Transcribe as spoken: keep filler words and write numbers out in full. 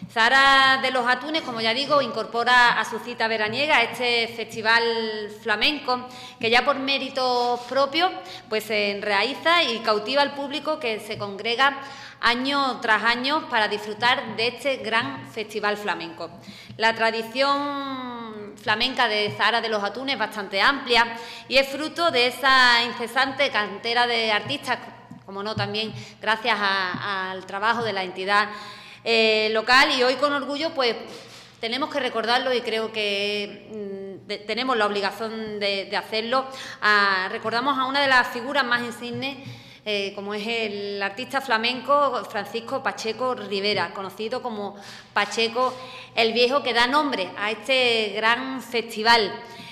Zahara de los Atunes, como ya digo, incorpora a su cita veraniega este festival flamenco que ya por méritos propios pues se enraiza y cautiva al público que se congrega año tras año para disfrutar de este gran festival flamenco. La tradición flamenca de Zahara de los Atunes es bastante amplia y es fruto de esa incesante cantera de artistas, como no, también gracias a, al trabajo de la entidad eh, local, y hoy con orgullo pues tenemos que recordarlo y creo que mm, de, tenemos la obligación de, de hacerlo. A, recordamos a una de las figuras más insignes eh, como es el artista flamenco Francisco Pacheco Rivera, conocido como Pacheco el Viejo, que da nombre a este gran festival.